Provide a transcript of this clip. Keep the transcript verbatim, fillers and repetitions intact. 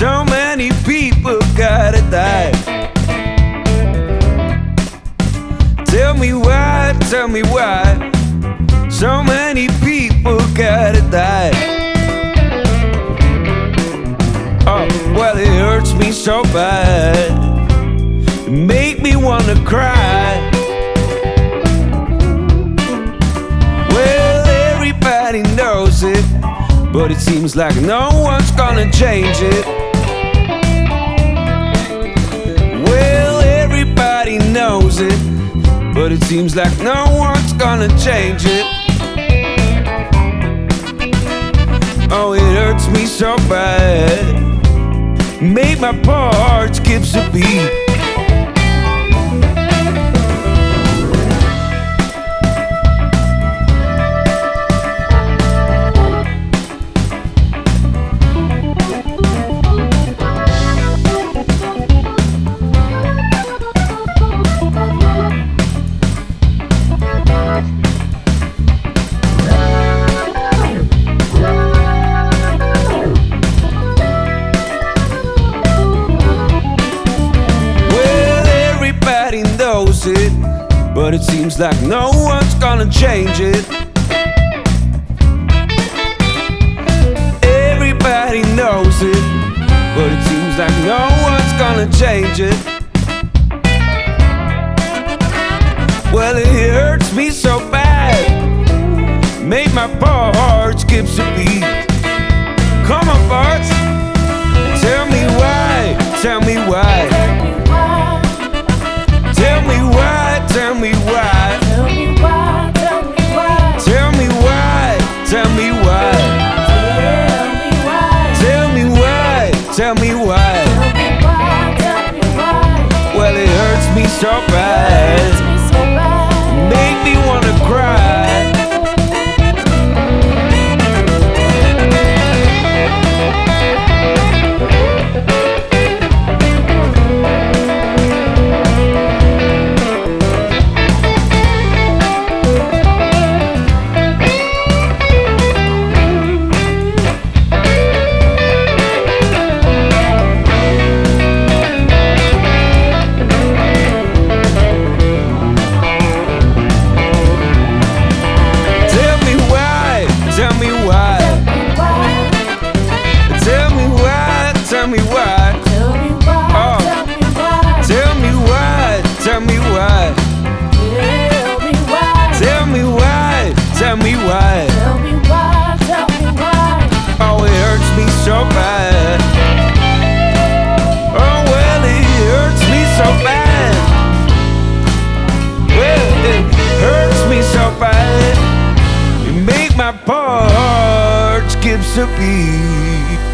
So many people gotta die. Tell me why, tell me why. So many people gotta die. Oh, well, it hurts me so bad. It make me wanna cry. Well, everybody knows it, but it seems like no one's gonna change it. Well, everybody knows it, but it seems like no one's gonna change it. Oh, it hurts me so bad. Make my poor heart skips a beat. Knows it, but it seems like no one's gonna change it. Everybody knows it, but it seems like no one's gonna change it. Well, it hurts me so bad, make my poor heart skips a beat. Come on, Bart, tell me why, tell me why. Tell me why, tell me why. Tell me why, tell me why. Tell me why, tell me why. Tell me why. Tell me why, tell me why. Tell me why, tell me why. Well, it hurts me so bad. Hurts me so bad. Make me wanna cry. Tell me why, tell me why, tell me why. Tell me why, Oh, tell me why. tell me why, tell me why. Tell me why. Tell me why, tell me why. Tell me why, tell me why. Oh, it hurts me so bad. Oh, well, it hurts me so bad. Well, it hurts me so bad. You make my poor heart skips a beat.